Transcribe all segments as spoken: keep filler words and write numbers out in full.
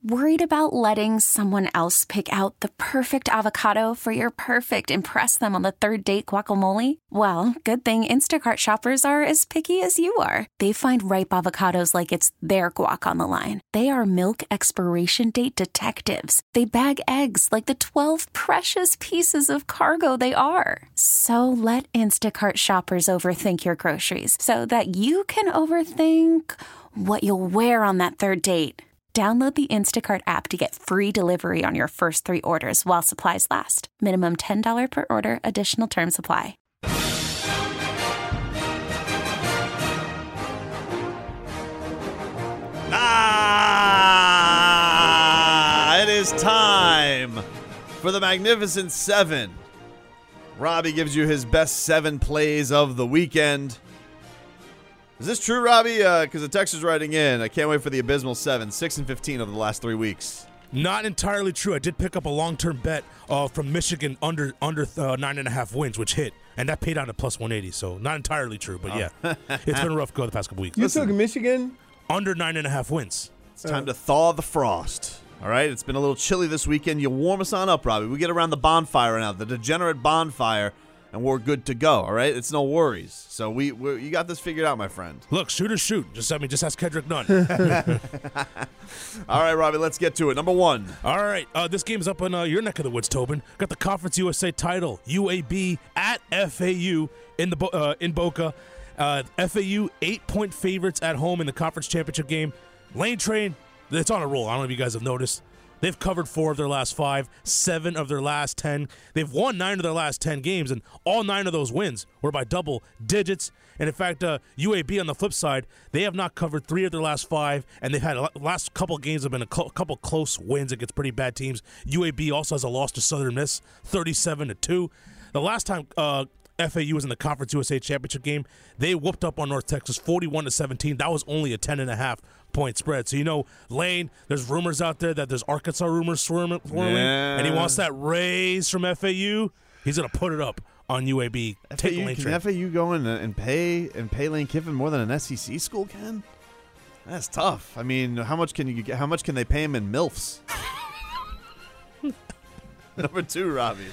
Worried about letting someone else pick out the perfect avocado for your perfect impress them on the third date guacamole? Well, good thing Instacart shoppers are as picky as you are. They find ripe avocados like it's their guac on the line. They are milk expiration date detectives. They bag eggs like the twelve precious pieces of cargo they are. So let Instacart shoppers overthink your groceries so that you can overthink what you'll wear on that third date. Download the Instacart app to get free delivery on your first three orders while supplies last. Minimum ten dollars per order. Additional terms apply. Ah! It is time for the Magnificent Seven. Robbie gives you his best seven plays of the weekend. Is this true, Robbie? Because uh, the text is writing in. I can't wait for the abysmal seven. six and fifteen over the last three weeks. Not entirely true. I did pick up a long-term bet uh, from Michigan under under uh, nine and a half wins, which hit, and that paid out at plus one eighty. So not entirely true, but yeah, oh. It's been a rough go the past couple weeks. You Listen, took Michigan under nine and a half wins. It's time uh, to thaw the frost. All right, it's been a little chilly this weekend. You warm us on up, Robbie. We get around the bonfire now, the degenerate bonfire. And we're good to go, all right? It's no worries. So we, we you got this figured out, my friend. Look, shoot or shoot. Just I mean, just ask Kendrick Nunn. All right, Robbie, let's get to it. Number one. All right, uh, this game's up in uh, your neck of the woods, Tobin. Got the Conference U S A title, U A B at F A U in the uh, in Boca. Uh, F A U eight-point favorites at home in the conference championship game. Lane Train, it's on a roll. I don't know if you guys have noticed. They've covered four of their last five, seven of their last ten. They've won nine of their last ten games, and all nine of those wins were by double digits. And in fact, uh, U A B on the flip side, they have not covered three of their last five, and they've had a last couple of games have been a cl- couple close wins against pretty bad teams. U A B also has a loss to Southern Miss, thirty-seven to two. The last time uh, F A U was in the Conference U S A championship game, they whooped up on North Texas, forty-one to seventeen. That was only a ten and a half point spread. So, you know, Lane, there's rumors out there that there's Arkansas rumors swirling, swirling yeah. and he wants that raise from F A U. He's going to put it up on U A B. Take F A U, Lane can Train. F A U go in and pay and pay Lane Kiffin more than an S E C school can? That's tough. I mean, how much can you get? How much can they pay him in MILFs? Number two, Robbie.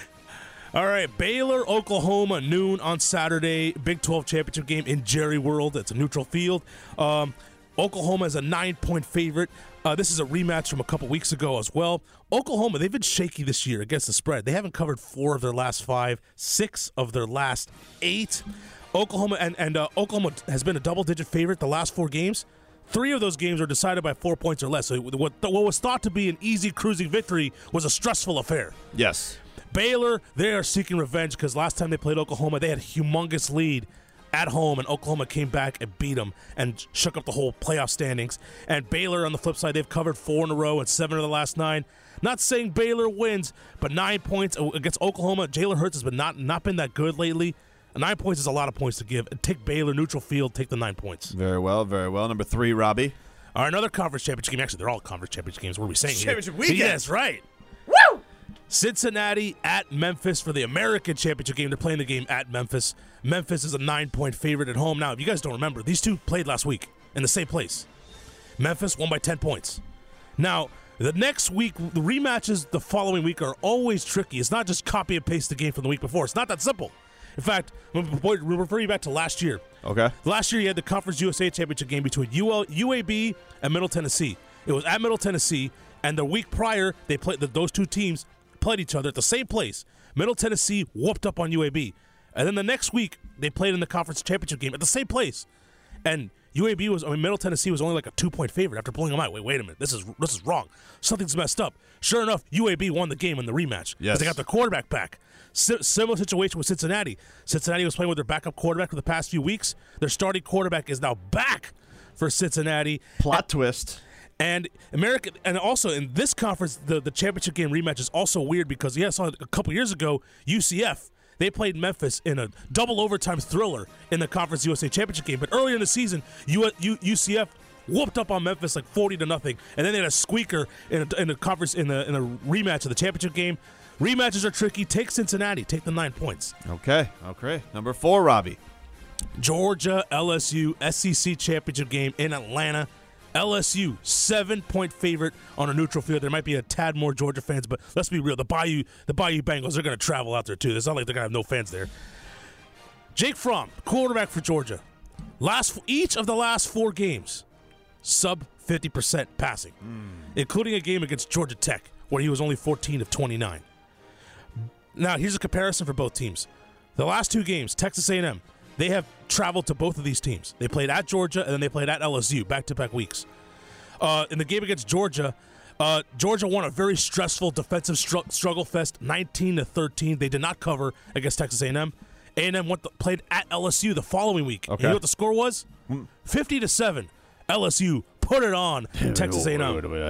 All right, Baylor, Oklahoma, noon on Saturday. Big twelve championship game in Jerry World. It's a neutral field. Um, Oklahoma is a nine-point favorite. Uh, this is a rematch from a couple weeks ago as well. Oklahoma, they've been shaky this year against the spread. They haven't covered four of their last five, six of their last eight. Oklahoma and, and uh, Oklahoma has been a double-digit favorite the last four games. Three of those games are decided by four points or less. So what, what was thought to be an easy cruising victory was a stressful affair. Yes. Baylor, they are seeking revenge because last time they played Oklahoma, they had a humongous lead at home, and Oklahoma came back and beat them and shook up the whole playoff standings. And Baylor, on the flip side, they've covered four in a row and seven of the last nine. Not saying Baylor wins, but nine points against Oklahoma. Jalen Hurts has been not, not been that good lately. Nine points is a lot of points to give. Take Baylor, neutral field, take the nine points. Very well, very well. Number three, Robbie. All right, another conference championship game. Actually, they're all conference championship games. What are we saying here? Championship weekend. Yes, right. Woo! Cincinnati at Memphis for the American Championship game. They're playing the game at Memphis. Memphis is a nine-point favorite at home. Now, if you guys don't remember, these two played last week in the same place. Memphis won by ten points. Now, the next week, the rematches the following week are always tricky. It's not just copy and paste the game from the week before. It's not that simple. In fact, we'll refer you back to last year. Okay. Last year, you had the Conference U S A Championship game between U A B and Middle Tennessee. It was at Middle Tennessee, and the week prior, they played those two teams played each other at the same place. Middle Tennessee whooped up on U A B. And then the next week, they played in the conference championship game at the same place. And U A B was, I mean, Middle Tennessee was only like a two-point favorite after pulling them out. Wait, wait a minute. This is this is wrong. Something's messed up. Sure enough, U A B won the game in the rematch. Yes. They got their quarterback back. S- similar situation with Cincinnati. Cincinnati was playing with their backup quarterback for the past few weeks. Their starting quarterback is now back for Cincinnati. Plot and, twist. And American, and also in this conference, the, the championship game rematch is also weird because, yeah, I saw a couple years ago, U C F, they played Memphis in a double overtime thriller in the Conference U S A Championship game. But earlier in the season, U, U, U C F whooped up on Memphis like forty to nothing, and then they had a squeaker in a, in a conference in the in a rematch of the championship game. Rematches are tricky. Take Cincinnati. Take the nine points. Okay. Okay. Number four, Robbie. Georgia, L S U, S E C championship game in Atlanta. L S U, seven-point favorite on a neutral field. There might be a tad more Georgia fans, but let's be real. The Bayou, the Bayou Bengals, they're going to travel out there, too. It's not like they're going to have no fans there. Jake Fromm, quarterback for Georgia. Last Each of the last four games, sub fifty percent passing, mm. including a game against Georgia Tech, where he was only fourteen of twenty-nine. Now, here's a comparison for both teams. The last two games, Texas A and M, they have traveled to both of these teams. They played at Georgia, and then they played at L S U, back-to-back weeks. Uh, in the game against Georgia, uh, Georgia won a very stressful defensive str- struggle fest, nineteen to thirteen. They did not cover against Texas A and M. A and M went to, played at L S U the following week. Okay. You know what the score was? fifty to seven. L S U put it on Texas A and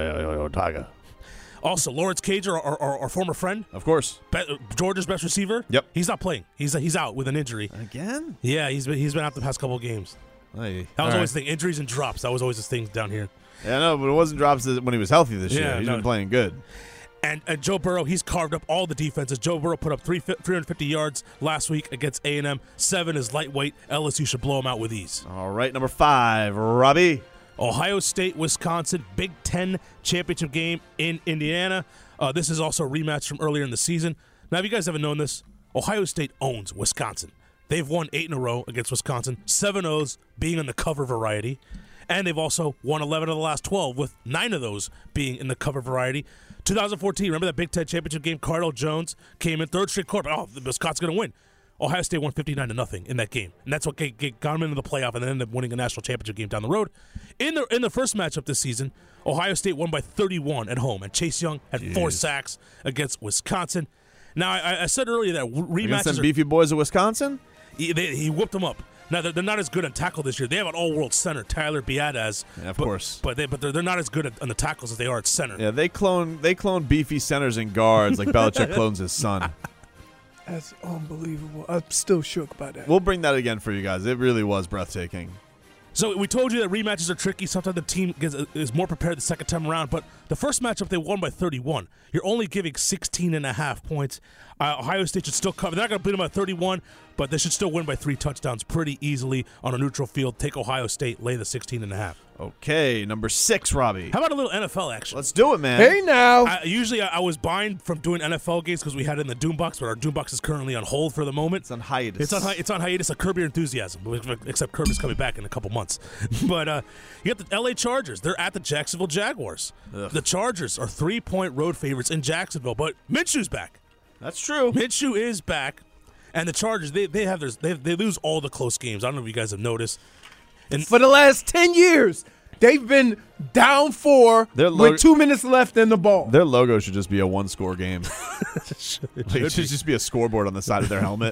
M. Tiger. Also, Lawrence Cager, our, our, our former friend, of course, be, Georgia's best receiver. Yep, he's not playing. He's he's out with an injury again. Yeah, he's been he's been out the past couple of games. Hey, that was all always right. the thing. Injuries and drops. That was always his thing down here. Yeah, no, but it wasn't drops when he was healthy this yeah, year. He's no. been playing good. And, and Joe Burrow, he's carved up all the defenses. Joe Burrow put up three, three hundred fifty yards last week against A and M. Seven is lightweight. L S U should blow him out with ease. All right, number five, Robbie. Ohio State, Wisconsin, Big Ten championship game in Indiana. Uh, this is also a rematch from earlier in the season. Now, if you guys haven't known this, Ohio State owns Wisconsin. They've won eight in a row against Wisconsin, seven O's being in the cover variety. And they've also won eleven of the last twelve, with nine of those being in the cover variety. twenty fourteen, remember that Big Ten championship game? Cardell Jones came in third straight quarter. Oh, Wisconsin's going to win. Ohio State won fifty-nine to nothing in that game, and that's what got them into the playoff and then ended up winning a national championship game down the road. In the in the first matchup this season, Ohio State won by thirty-one at home, and Chase Young had Jeez. four sacks against Wisconsin. Now, I, I said earlier that rematches against them are, beefy boys of Wisconsin? He, they, he whipped them up. Now, they're, they're not as good on tackle this year. They have an all-world center, Tyler Biadasz. Yeah, of but, course. But, they, but they're, they're not as good at, on the tackles as they are at center. Yeah, they clone they clone beefy centers and guards like Belichick clones his son. That's unbelievable. I'm still shook by that. We'll bring that again for you guys. It really was breathtaking. So we told you that rematches are tricky. Sometimes the team gets, is more prepared the second time around. But the first matchup, they won by thirty-one. You're only giving sixteen and a half points. Uh, Ohio State should still cover. They're not going to beat them by thirty-one, but they should still win by three touchdowns pretty easily on a neutral field. Take Ohio State, lay the sixteen and a half. Okay, number six, Robbie. How about a little N F L action? Let's do it, man. Hey, now. I, usually I, I was buying from doing N F L games because we had it in the Doombox, but our Doombox is currently on hold for the moment. It's on hiatus. It's on, hi- it's on hiatus. Like Curb Your Enthusiasm, except Curb is coming back in a couple months. But uh, you got the L A Chargers. They're at the Jacksonville Jaguars. Ugh. The Chargers are three-point road favorites in Jacksonville, but Minshew's back. That's true. Minshew is back, and the Chargers they they have their they, they lose all the close games. I don't know if you guys have noticed. And for the last ten years, they've been down four Their lo- with two minutes left in the ball. Their logo should just be a one-score game. it, should, like, it should just be a scoreboard on the side of their helmet.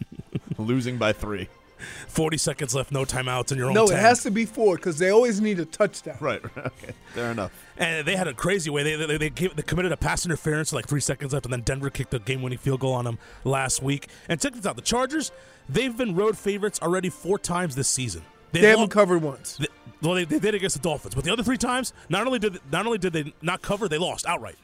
Losing by three. Forty seconds left, no timeouts, and your own. No, ten. It has to be four because they always need a touchdown. Right. Okay. Fair enough. And they had a crazy way. They they they, gave, they committed a pass interference with like three seconds left, and then Denver kicked the game-winning field goal on them last week. And check this out: the Chargers, they've been road favorites already four times this season. They, they haven't lo- covered once. They, well, they, they did against the Dolphins, but the other three times, not only did not only did they not cover, they lost outright.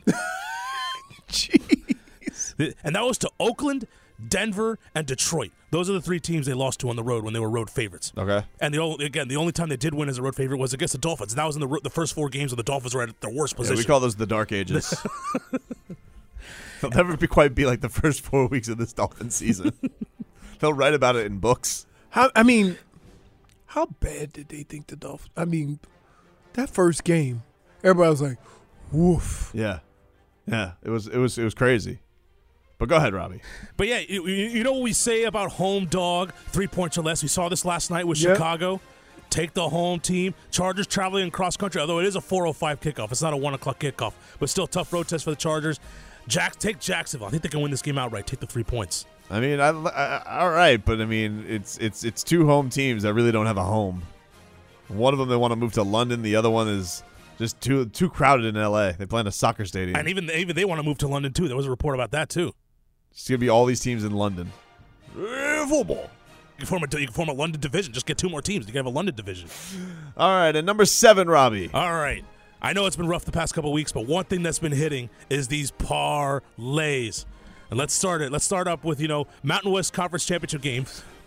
Jeez. And that was to Oakland, Denver, and Detroit. Those are the three teams they lost to on the road when they were road favorites. Okay. And the only, again, the only time they did win as a road favorite was against the Dolphins. And that was in the the first four games where the Dolphins were at their worst position. Yeah, we call those the dark ages. They'll never be quite be like the first four weeks of this Dolphin season. They'll write about it in books. How I mean, how bad did they think the Dolphins? I mean, that first game, everybody was like, "Woof." Yeah, yeah. It was it was it was crazy. But go ahead, Robbie. But, yeah, you, you know what we say about home dog, three points or less? We saw this last night with yep. Chicago. Take the home team. Chargers traveling across country, although it is a four oh five kickoff. It's not a one o'clock kickoff, but still tough road test for the Chargers. Jack, take Jacksonville. I think they can win this game outright. Take the three points. I mean, I, I, all right, but, I mean, it's it's it's two home teams that really don't have a home. One of them, they want to move to London. The other one is just too too crowded in L A. They play in a soccer stadium. And even, even they want to move to London, too. There was a report about that, too. It's going to be all these teams in London. Uh, football. You can, form a, you can form a London division. Just get two more teams. You can have a London division. All right, and number seven, Robbie. All right. I know it's been rough the past couple of weeks, but one thing that's been hitting is these parlays. And let's start it. Let's start up with, you know, Mountain West Conference Championship game.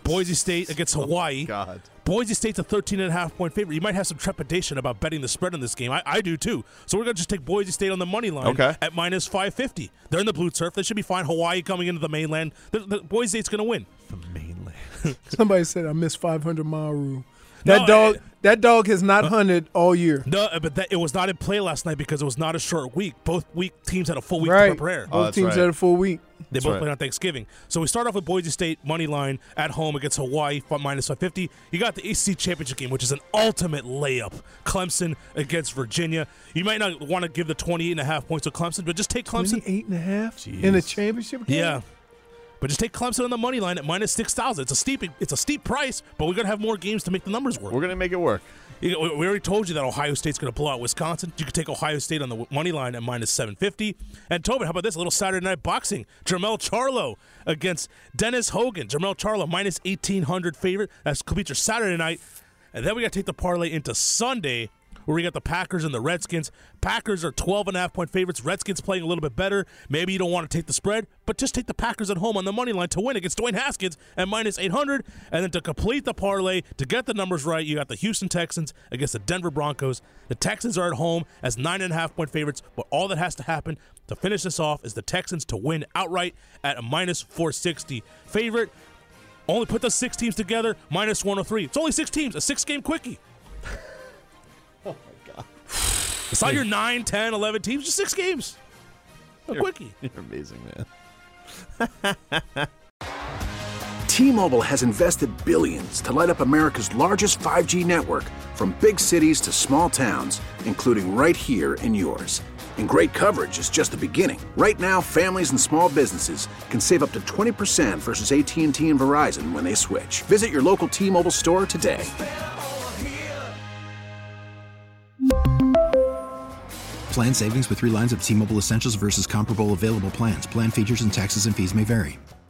Boise State against Hawaii. Oh, God. Boise State's a thirteen and a half point favorite. You might have some trepidation about betting the spread in this game. I, I do too. So we're going to just take Boise State on the money line okay. at minus five fifty. They're in the blue turf. They should be fine. Hawaii coming into the mainland. The, the Boise State's going to win. The mainland. Somebody said I missed five hundred mile rule. That No, dog, I- that dog has not hunted all year. No, but that, it was not in play last night because it was not a short week. Both week teams had a full week Right. to prepare. Oh, Both that's teams right. had a full week. They That's both right. played on Thanksgiving. So we start off with Boise State money line at home against Hawaii for minus five fifty. You got the A C C Championship game, which is an ultimate layup. Clemson against Virginia. You might not want to give the twenty-eight and a half points to Clemson, but just take Clemson. twenty-eight and a half Jeez. in a championship game? Yeah. But just take Clemson on the money line at minus six thousand. It's a steep it's a steep price, but we're going to have more games to make the numbers work. We're going to make it work. You know, we already told you that Ohio State's going to blow out Wisconsin. You could take Ohio State on the money line at minus seven fifty. And Tobin, how about this? A little Saturday night boxing. Jermell Charlo against Dennis Hogan. Jermell Charlo minus eighteen hundred favorite. That's could be your Saturday night. And then we got to take the parlay into Sunday, where we got the Packers and the Redskins. Packers are twelve and a half point favorites. Redskins playing a little bit better. Maybe you don't want to take the spread, but just take the Packers at home on the money line to win against Dwayne Haskins at minus eight hundred. And then to complete the parlay, to get the numbers right, you got the Houston Texans against the Denver Broncos. The Texans are at home as nine and a half point favorites, but all that has to happen to finish this off is the Texans to win outright at a minus four sixty favorite. Only put the six teams together, minus one oh three. It's only six teams, a six-game quickie. It's not your nine, ten, eleven teams, just six games. A quickie. You're amazing, man. T-Mobile has invested billions to light up America's largest five G network, from big cities to small towns, including right here in yours. And great coverage is just the beginning. Right now, families and small businesses can save up to twenty percent versus A T and T and Verizon when they switch. Visit your local T-Mobile store today. Plan savings with three lines of T-Mobile Essentials versus comparable available plans. Plan features and taxes and fees may vary.